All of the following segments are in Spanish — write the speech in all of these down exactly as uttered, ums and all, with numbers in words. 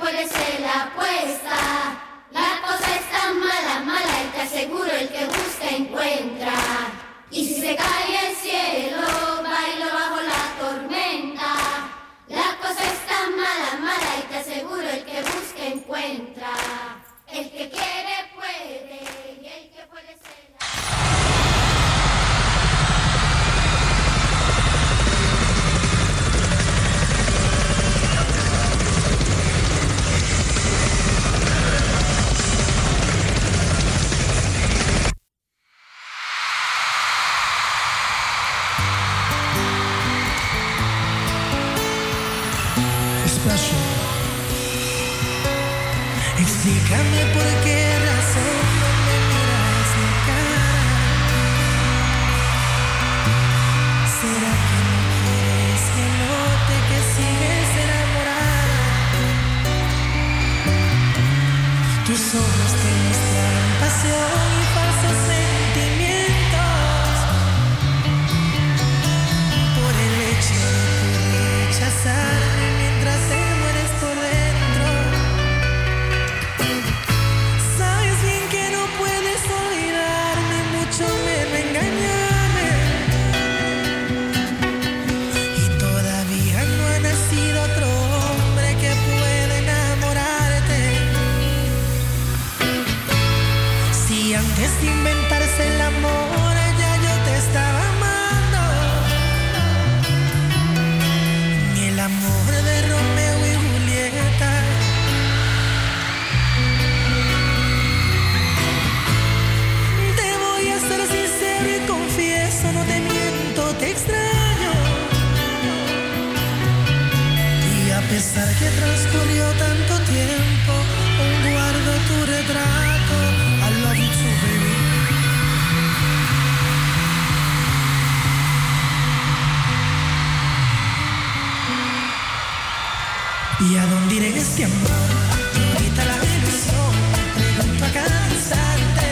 puede ser la apuesta. La cosa es tan mala, mala, y te aseguro el que busca encuentra. Y si se cae el cielo, bailo bajo la tormenta. La cosa es tan mala, mala, y te aseguro el que busca encuentra. El que quiere puede, y el que puede ser la... Explícame por qué razón no me miras la cara. ¿Será que no quieres que note que sigues enamorada? Tus ojos te muestran pasión y falsos sentimientos. Por el hecho de tu rechazarme mientras te mueres por dentro. Sabes bien que no puedes olvidarme, mucho menos engañarme. Y todavía no ha nacido otro hombre que pueda enamorarte. Si antes de inventarse el amor ya yo te estaba amando, ni el amor de Romeo y Julieta. Te voy a ser sincero y confieso, no te miento, te extraño. Y a pesar que transcurrió tanto tiempo, aún guardo tu retrato. I love you too, baby. ¿Y a dónde iré este amor? Ahorita la ilusión, pregunto a cada instante.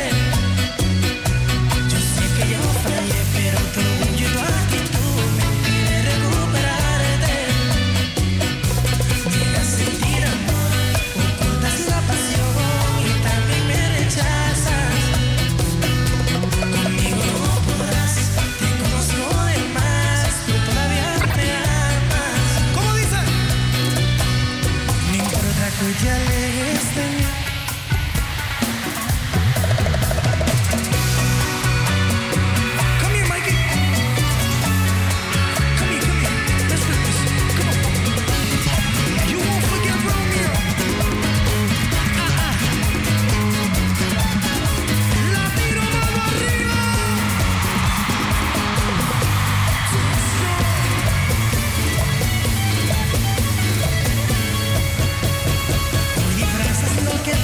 Yo sé que yo fallé, pero tu orgullo y tu actitud me impide recuperarte. Niegas sentir amor, ocultas la pasión y también me rechazas. Conmigo no podrás, te conozco de más, tú todavía me amas. ¿Cómo dice? No importa que te alejes de mí. Come here, Mikey. Come here, come here. Let's do this. Come on. You won't forget Romeo. Ah, ah. La tiro mano arriba. Too strong. Hoy disfrazas lo que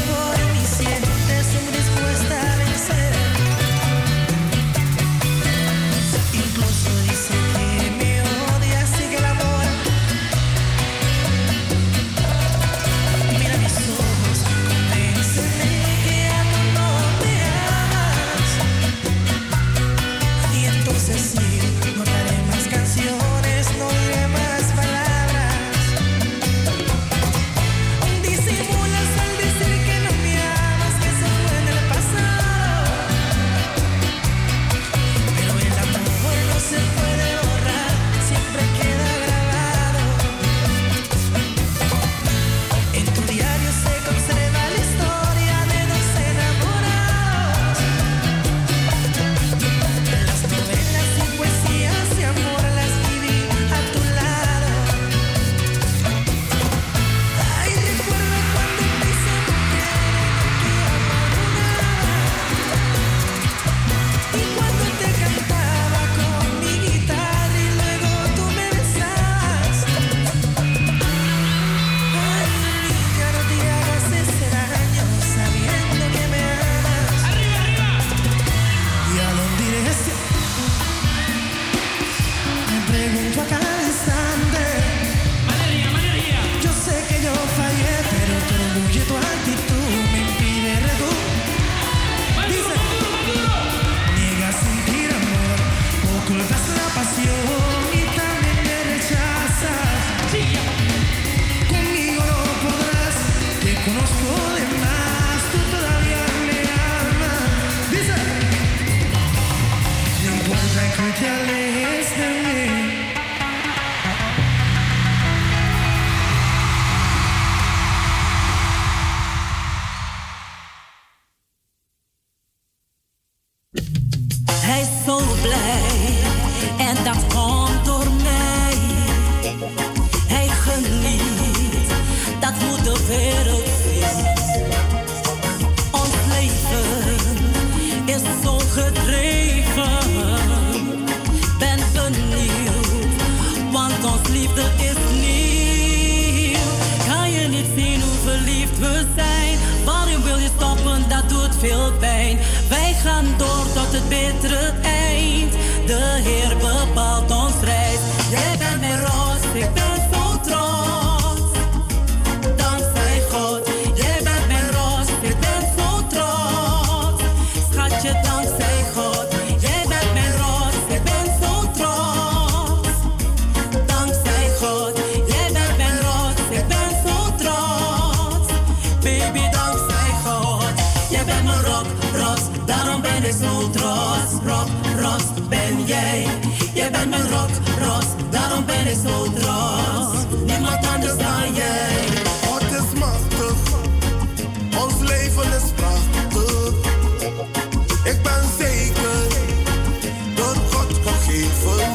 veel pijn. Wij gaan door tot het bittere eind. De Heer bepaalt ons reis. Jij bent mijn roos, ik ben zo trots. Dankzij God. Jij bent mijn roos, ik ben zo trots. Schatje, dankzij God. Jij bent mijn roos, ik ben zo trots. Dankzij God. Jij bent mijn roos, ik ben zo trots. Baby, dankzij God. Jij bent mijn rock, ros, daarom ben ik zo trots. Rock, ros, ben jij. Jij bent mijn rock, ros, daarom ben ik zo trots. Niemand anders dan jij. God is machtig, ons leven is prachtig. Ik ben zeker, door God gegeven.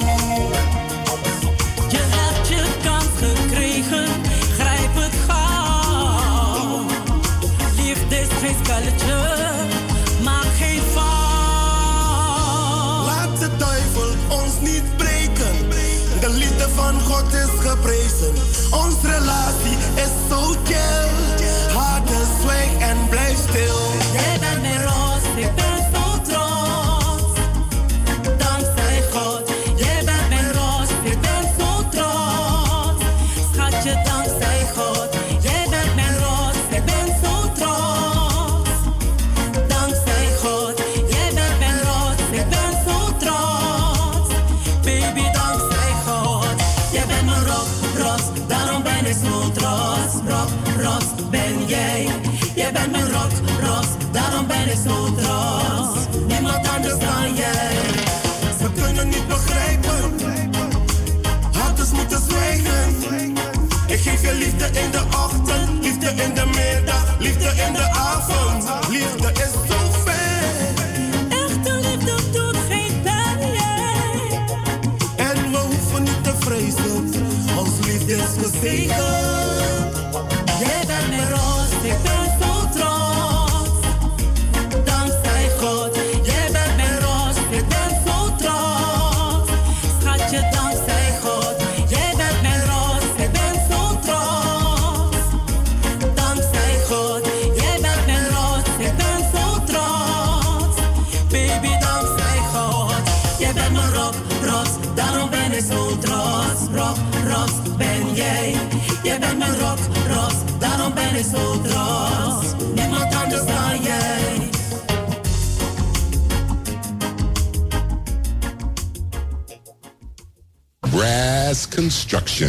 Je hebt je kans gekregen, grijp het gauw. Liefde is geen spelletje, maak geen fout. Laat de duivel ons niet breken, de liefde van God is geprezen. Onze relatie is zo chill, harde zwijg en blijf stil. Jij bent mijn roos, ik ben zo trots. Dankzij God. Jij bent mijn roos, ik ben zo trots. Schatje, dankzij God. Jij bent mijn roos, ik ben zo trots. Dankzij God. Jij bent mijn roos, ik ben zo trots. Baby, dankzij God. Jij bent mijn rock, ros, daarom ben ik zo trots. Rock, ros, ben jij. Jij bent mijn rock, ros, daarom ben ik zo trots. Niemand anders dan jij. Ze kunnen niet begrijpen, harten moeten zwijgen. Ik geef je liefde in de ochtend, liefde in de middag, liefde in de avond. Liefde is zo ver. Echte liefde doet geen pijn. En we hoeven niet te vrezen, ons liefde is gezegend. Jij bent mijn roos, ik ben zo trots. Dankzij God. Jij bent mijn roos, ik ben zo trots. Schatje, dankzij God. Jij bent mijn roos, ik ben zo trots. Dankzij God. Jij bent mijn roos, ik ben zo trots. Baby, dankzij God. Jij bent mijn rock, ros, daarom ben ik zo trots. Rock, ros, ben jij. Jij bent mijn rock, ros, daarom ben ik zo trots. Niemand anders dan jij. Brass Construction.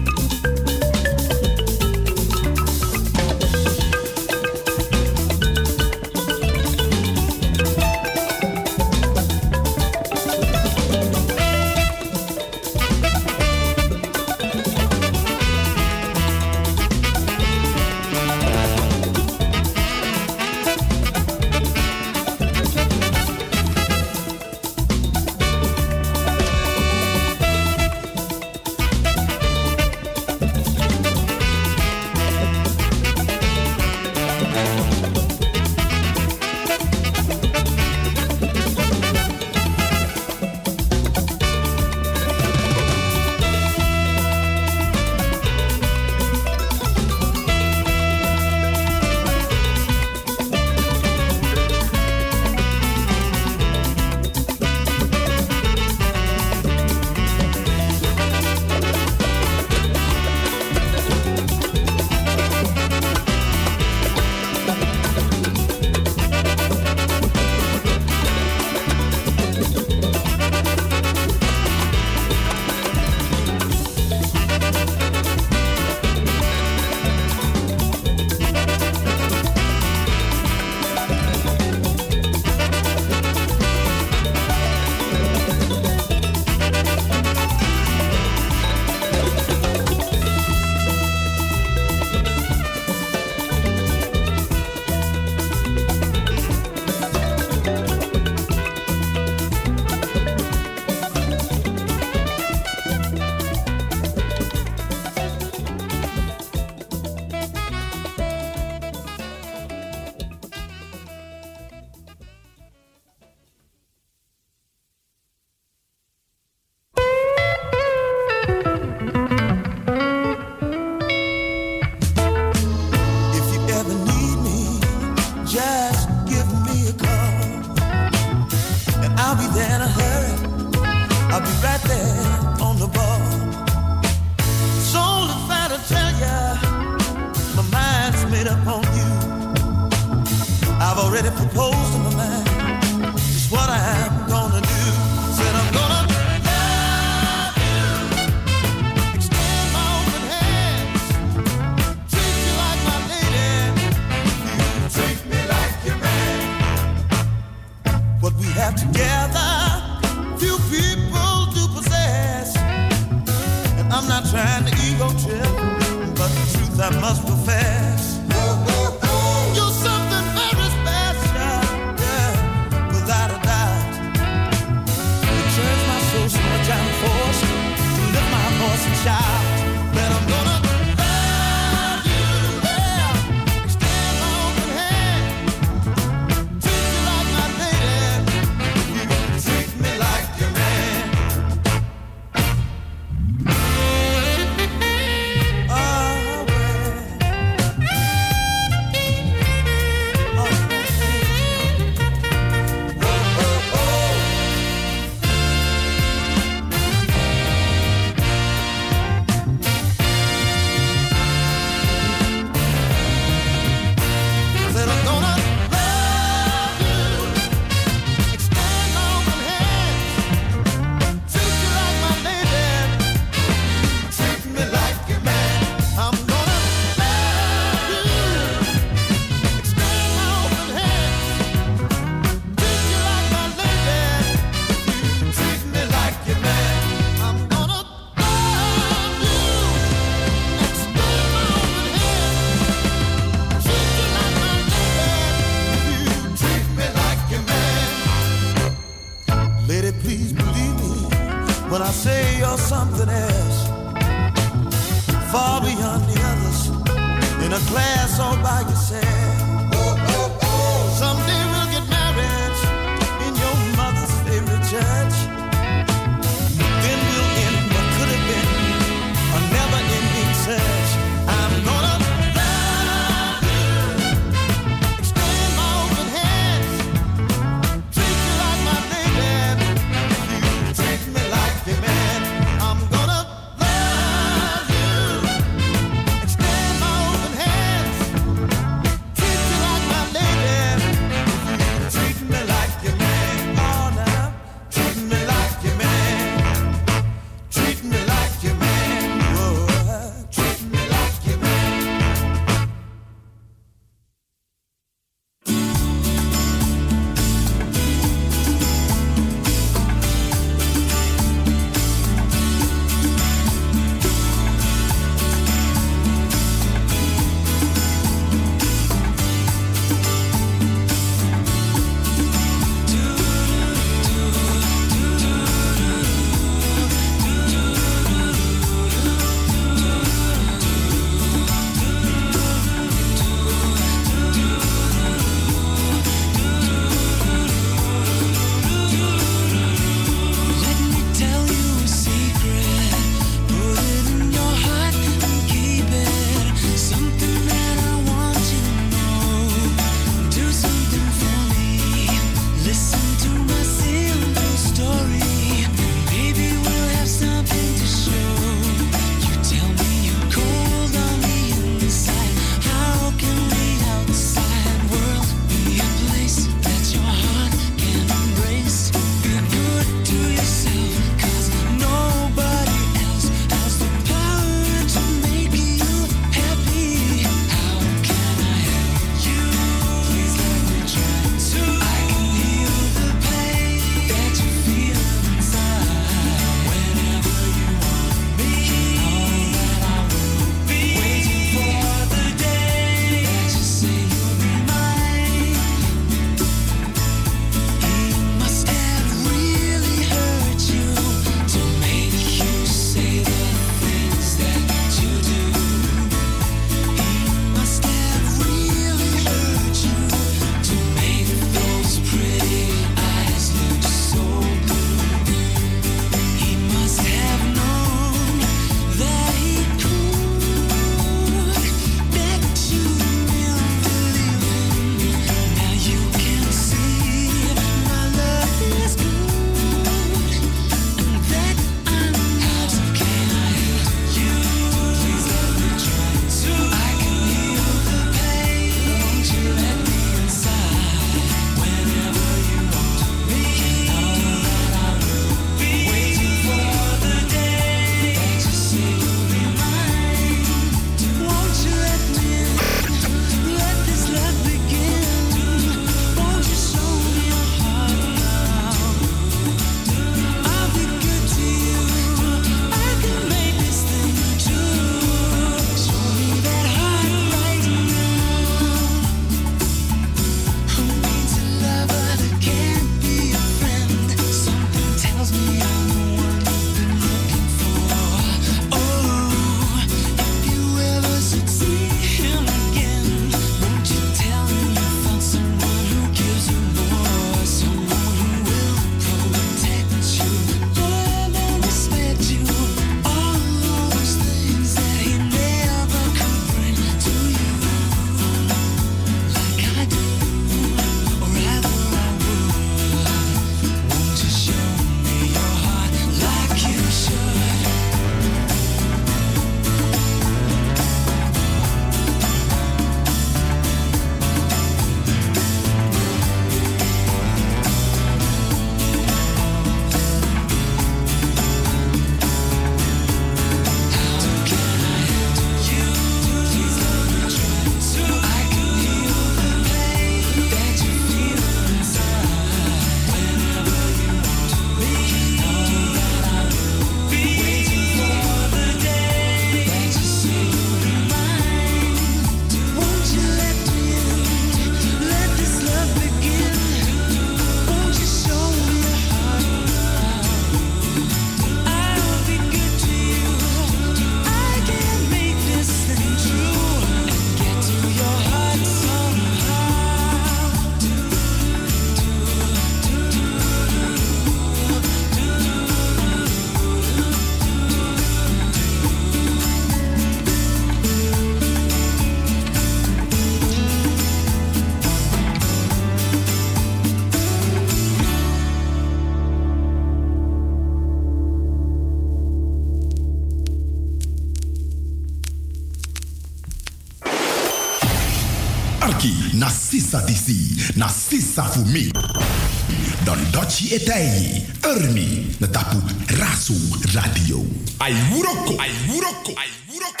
sisa disi, na sisa fumi. Don dochi etai, ermi, na tapu rasu radio. Ai wuroko, ai wuroko, ai wuroko.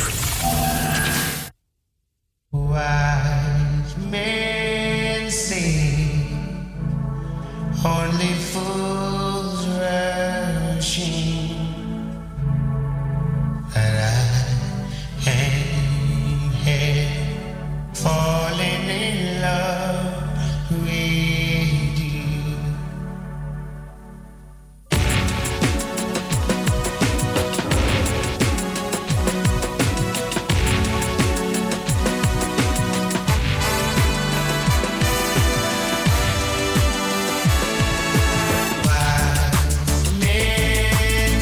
Wise men say only fools rushing, but I am here falling in love with you. Wise men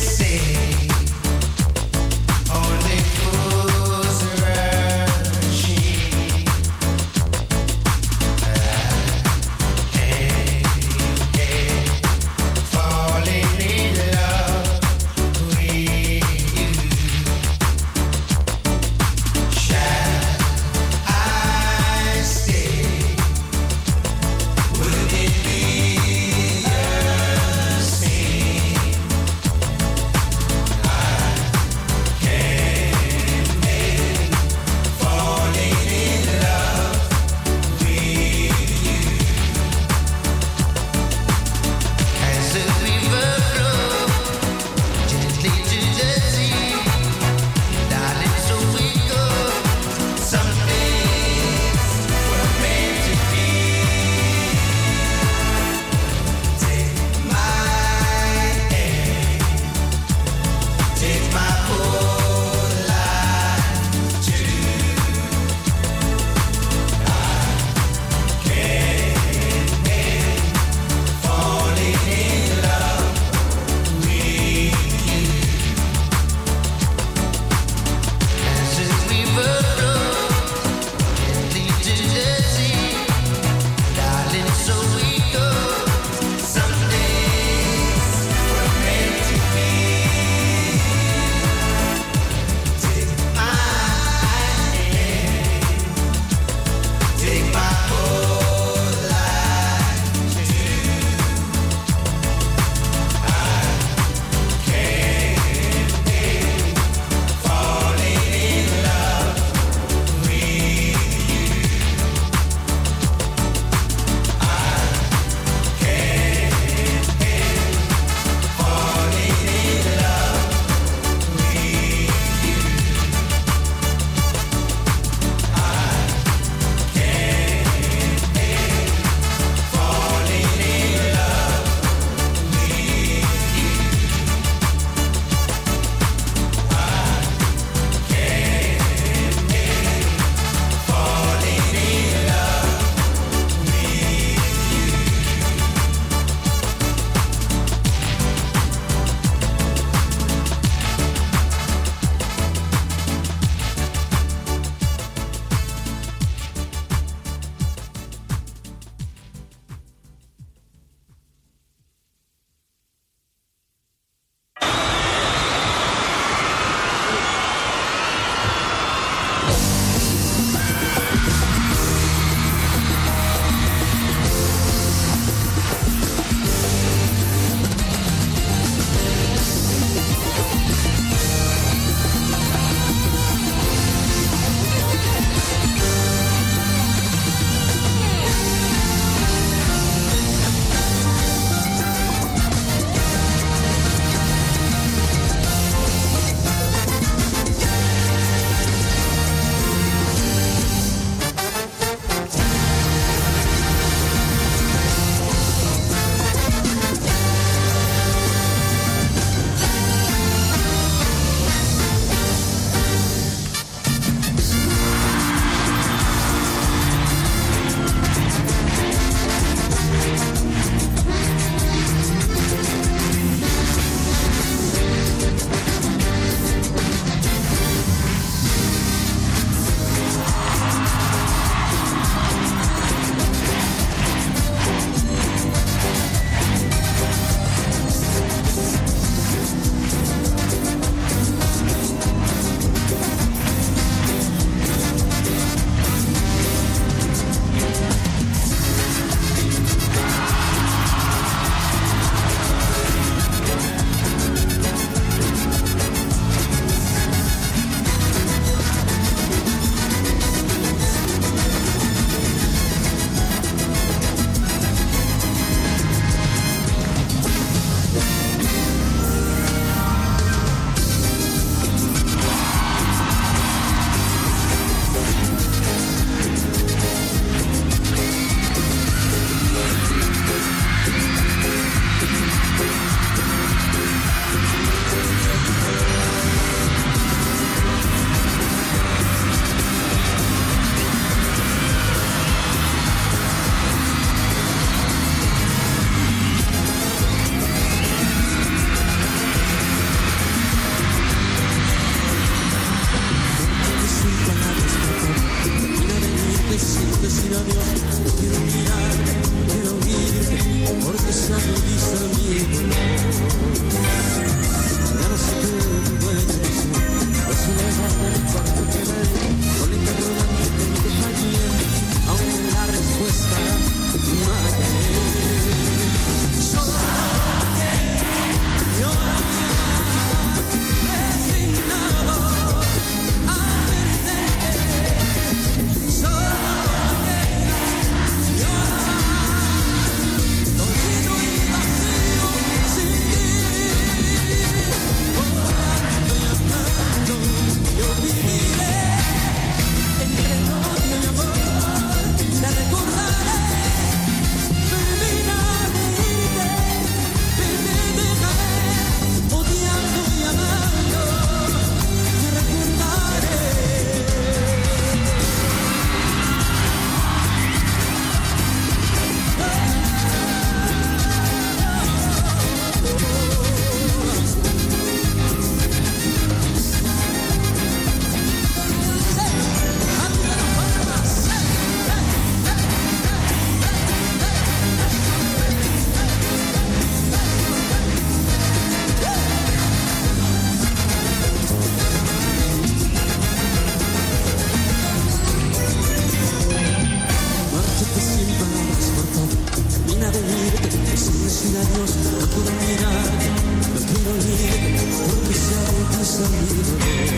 decir adiós, no quiero mirar, no quiero ir, porque sé que has salido.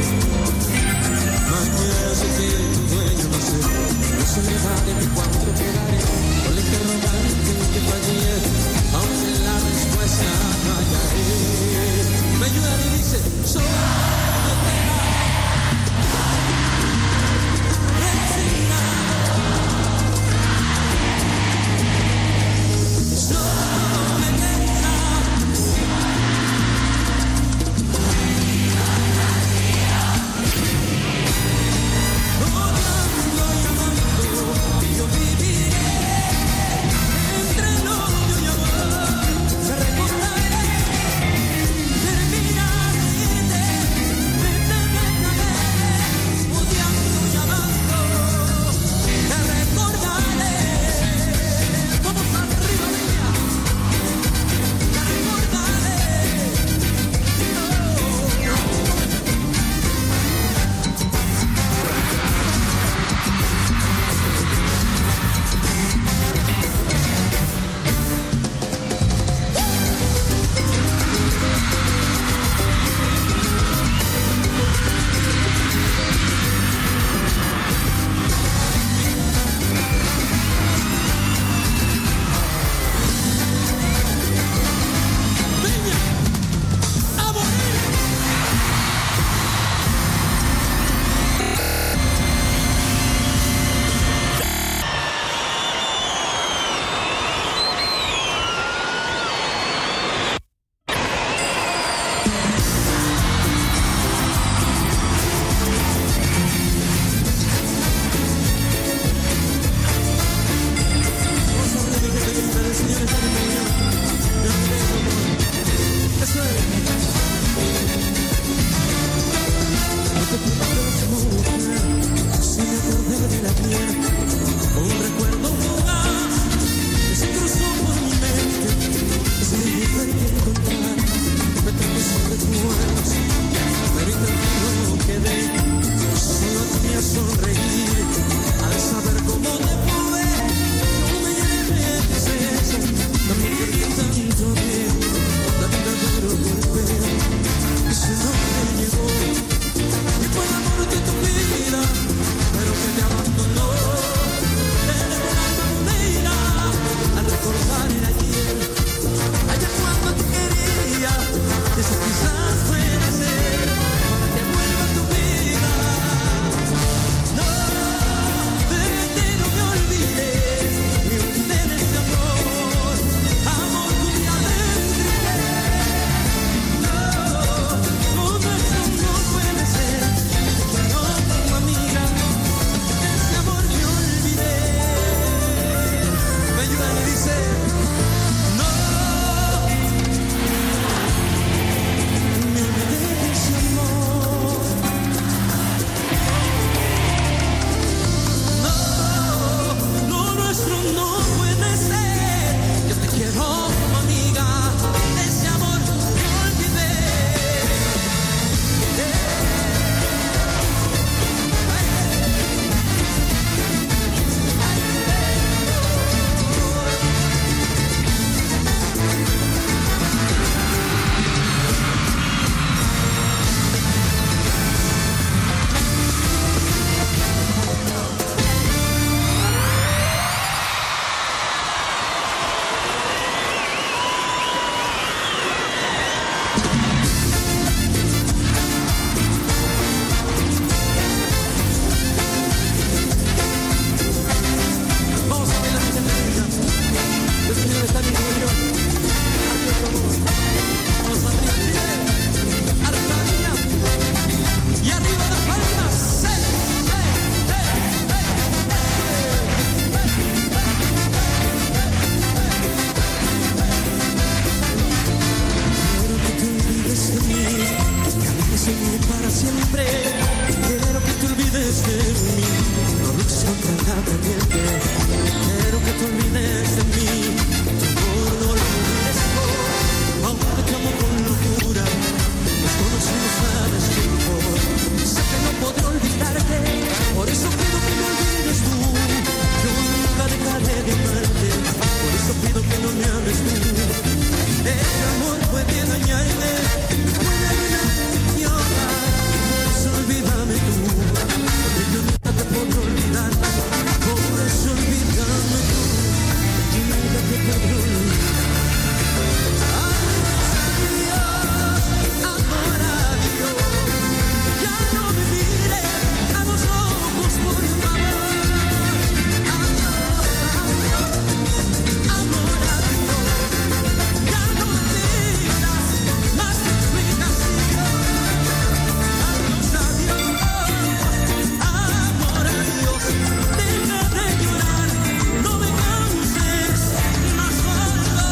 Mañana sé que tu dueño no sé, no se me va de mi cuarto quedaré, con el interrogante que fallé, aunque la respuesta no hallaré. Me ayuda y dice, solo Ese amor puede dañarme, puede arruinarme y ahogar. Por eso olvídame tú, porque yo nunca te podré olvidar. Por eso olvídame tú, yo nunca te podré olvidar. Amor a Dios, ya no me mire a los ojos, por favor. Amor a Dios, ya no me pidas más explicación. Adiós, adiós, amor a Dios, deja de llorar, no me canses más solo.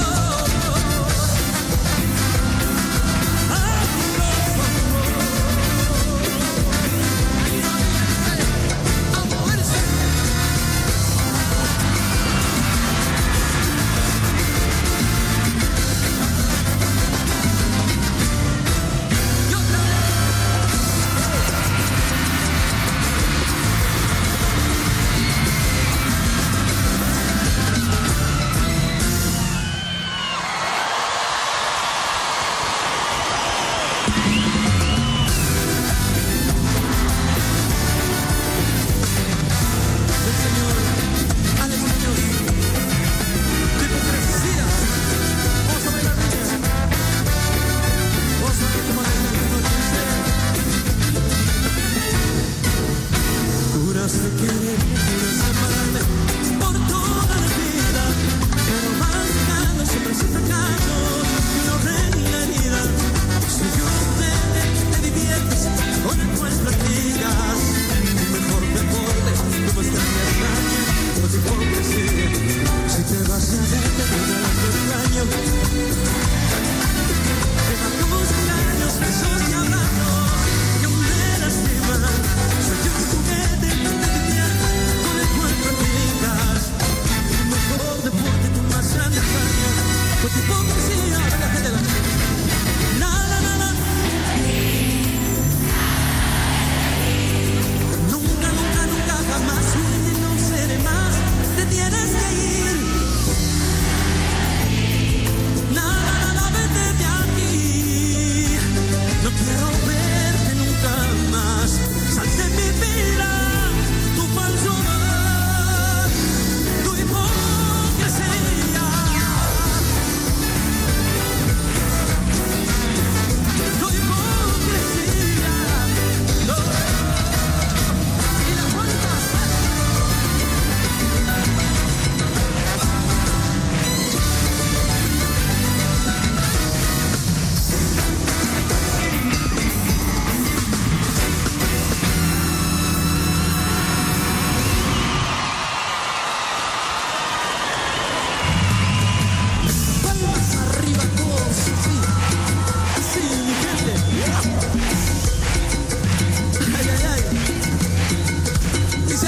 Juraste quererme, juraste amarme por toda la vida, pero vas dejando siempre sin fracaso y no reina herida. Si yo te, te diviertes con el cual platicas, tu mejor deporte, tu más grande hazaña, no te hipocresía. Si te vas a ver, te volverás de extraño. Deja tus engaños, besos y abrazos que aún me lastiman. Soy yo tu juguete, con el cual practicas tu mejor deporte, tu más grande hazaña. Con tu hipocresía, relájate de la nada, nada. Nunca, nunca, nunca, jamás fui y no seré más. Te tienes que ir. Nada, nada, vete de aquí. No quiero verte nunca más. Sal de mi vida, tu falso amor, tu hipocresía. Tu hipocresía. No. Y la vuelta. Palmas arriba todos, sí, sí, mi gente. Ay, ay, ay. Dice.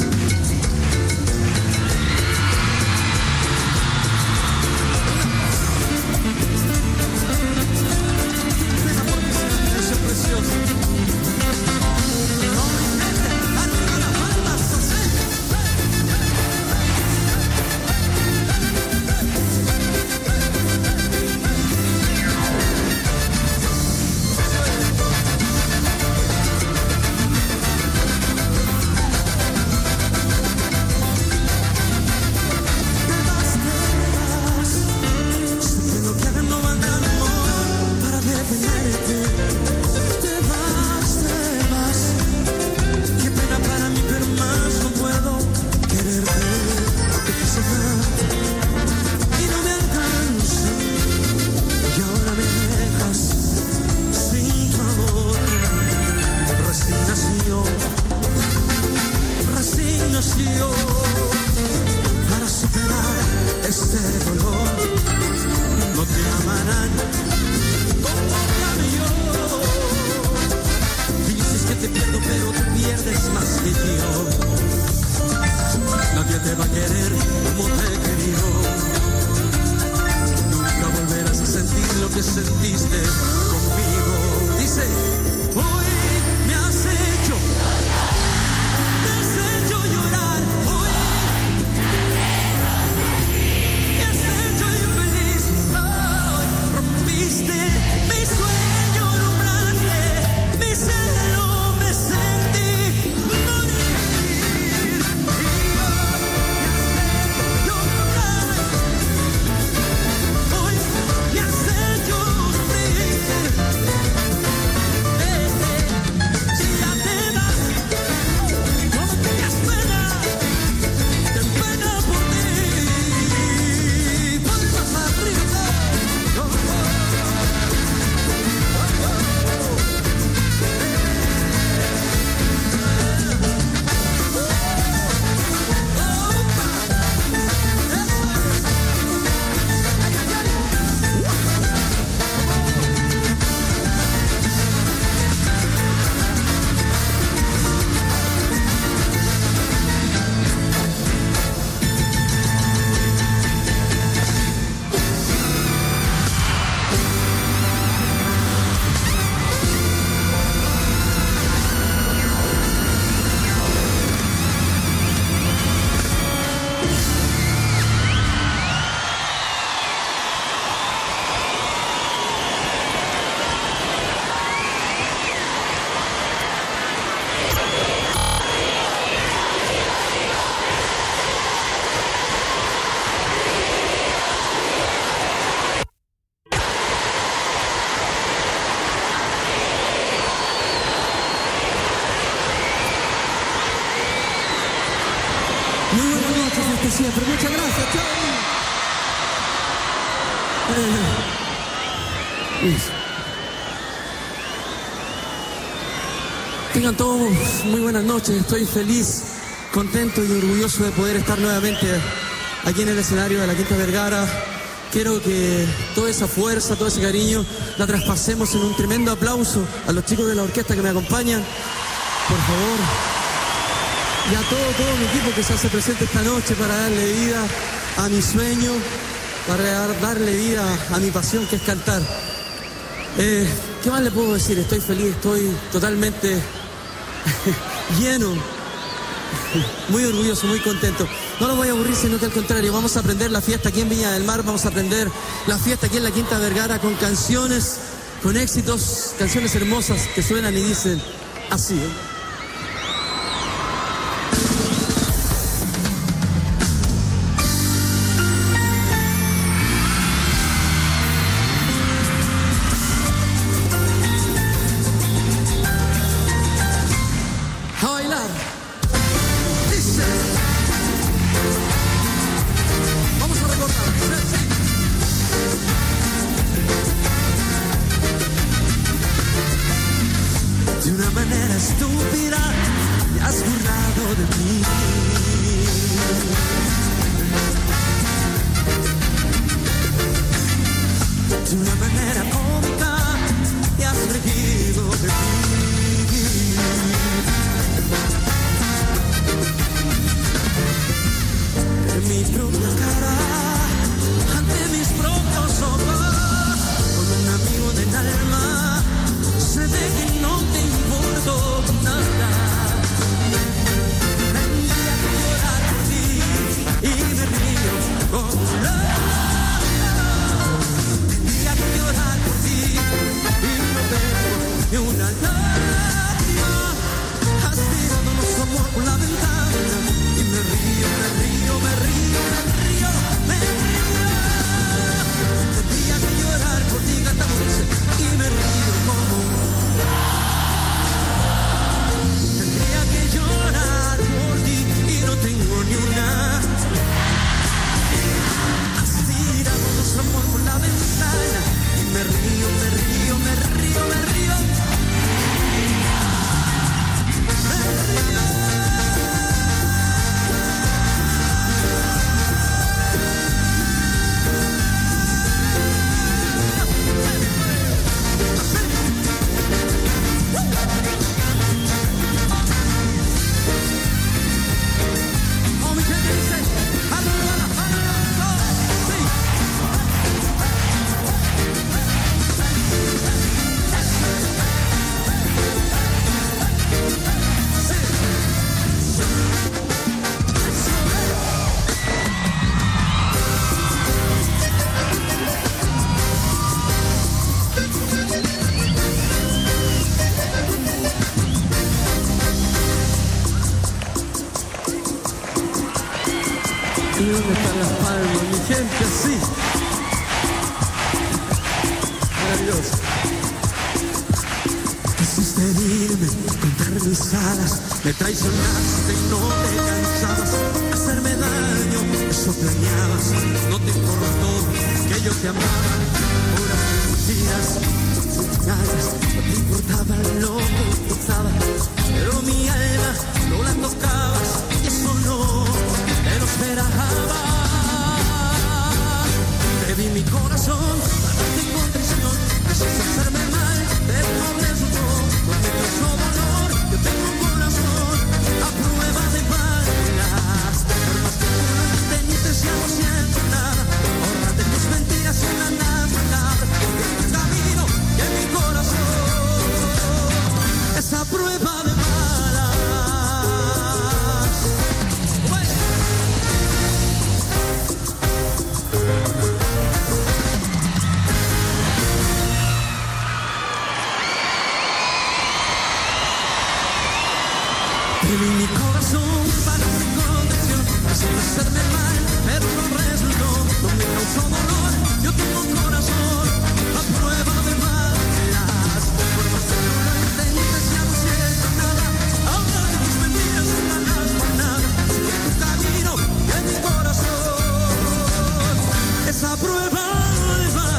Deja por mi ser, ese precioso. No, mi gente, arriba las palmas, así. Te vas, te vas. Sé que lo que hagan no valdrá amor para detenerte. Te vas, te vas. Qué pena para mí, pero más no puedo quererte. Te quise darte y no me alcanza. Y ahora me dejas sin tu amor. Resignación, resignación. Para superar este dolor, no te amarán como amé yo. Dices que te pierdo, pero te pierdes más que yo. Nadie te va a querer como te he querido. Nunca volverás a sentir lo que sentiste conmigo. Dice, hoy me has hecho, me has hecho llorar. Hoy me has hecho infeliz. Hoy Tengan todos muy buenas noches. Estoy feliz, contento y orgulloso de poder estar nuevamente aquí en el escenario de la Quinta Vergara. Quiero que toda esa fuerza, todo ese cariño la traspasemos en un tremendo aplauso a los chicos de la orquesta que me acompañan, por favor, y a todo, todo mi equipo que se hace presente esta noche para darle vida a mi sueño, para darle vida a mi pasión, que es cantar. Eh, ¿Qué más le puedo decir? Estoy feliz, estoy totalmente lleno, muy orgulloso, muy contento. No lo voy a aburrir, sino que al contrario, vamos a aprender la fiesta aquí en Viña del Mar, vamos a aprender la fiesta aquí en la Quinta Vergara con canciones, con éxitos, canciones hermosas que suenan y dicen así, ¿eh? Me traicionaste y no te cansabas de hacerme daño, eso planeabas, no te importó que yo te amaba, puras mentiras, engañas, no te importaba lo que pasaba, pero mi alma no la tocabas y eso no te lo esperaba. Te di mi corazón, pagaste con traición, quisiste hacerme mal, pero no resultó, no me causó dolor, yo tengo un corazón a prueba de balas, por más que tú no intentes ya no siento nada, ahórrate tus mentiras y una nada, porque en tu camino y en mi corazón esa prueba de balas. Bueno. En mi corazón pagaste con traición, quisiste hacerme mal, pero no resultó, no me causó dolor, yo tengo un corazón a prueba de balas, por más que no lo intentes ya no siento nada, ahora de tus mentiras no ganas por nada, sigue tu camino y en mi corazón esa prueba de balas.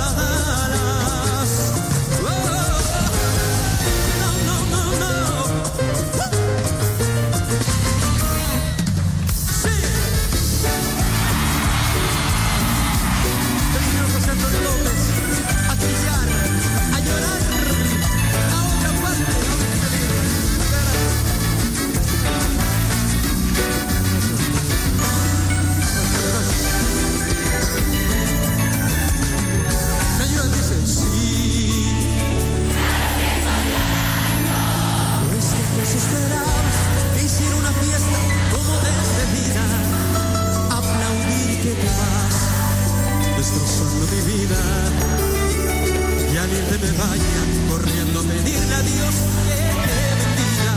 destrozando mi vida. Y al irte me vaya corriendo a pedirle a Dios que te bendiga.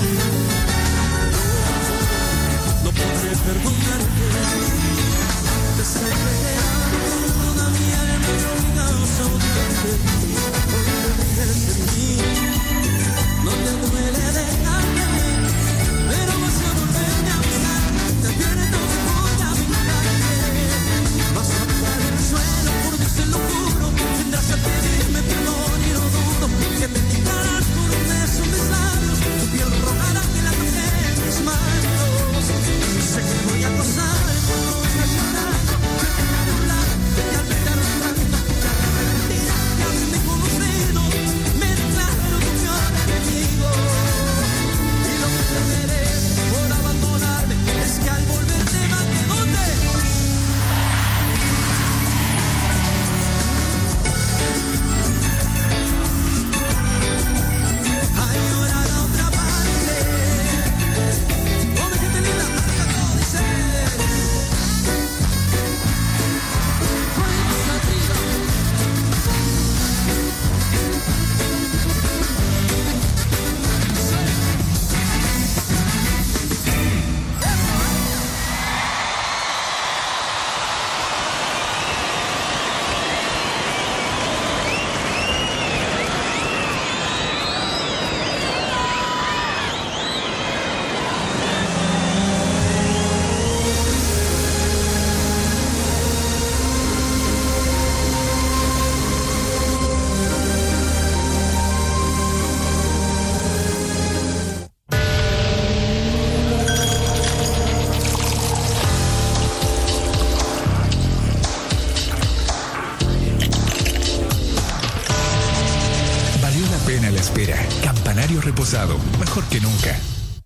No, no podré perdonarte, te seguiré todavía en mi causa odiarte. Hoy te ríes de mí, no te duele dejarme, pero vas a volverme a besar. Te pierdo, voy a vengarte. Vas a pisar el suelo, por Dios te lo juro. Tendrás que pedirme perdón y no dudo que me quitarás por un beso mis labios. Tu piel rogará que la toqué en mis manos. Sé que voy a gozar cuando vengas llorando. Que te voy a burlar, que al ver a los brazos, que a la mentira, que a mí me conocido, me declaro tu peor enemigo. Y lo que temeré por abandonarme es que al volverte más que donde ay, llorar a otra parte. Oh, mi gente linda, hasta todo dice. Vamos arriba. Valió la pena la espera. Campanario reposado, mejor que nunca.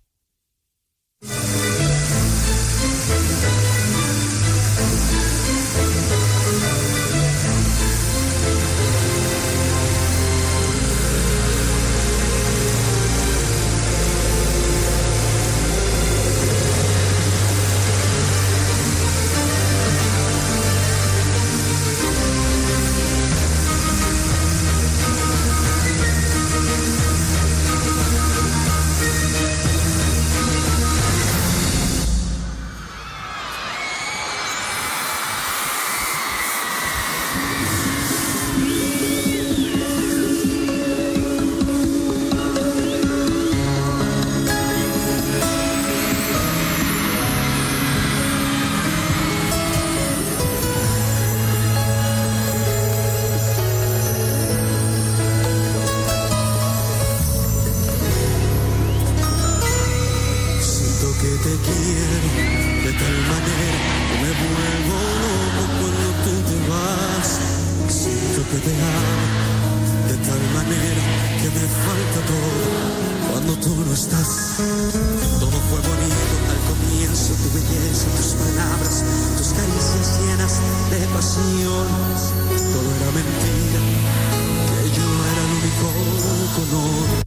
Siento que te quiero de tal manera que me vuelvo loco cuando tú te vas. Siento que te amo de tal manera que me falta todo cuando tú no estás. Todo fue bonito al comienzo, tu belleza, tus palabras, tus caricias llenas de pasión. Todo era mentira, que yo era el único con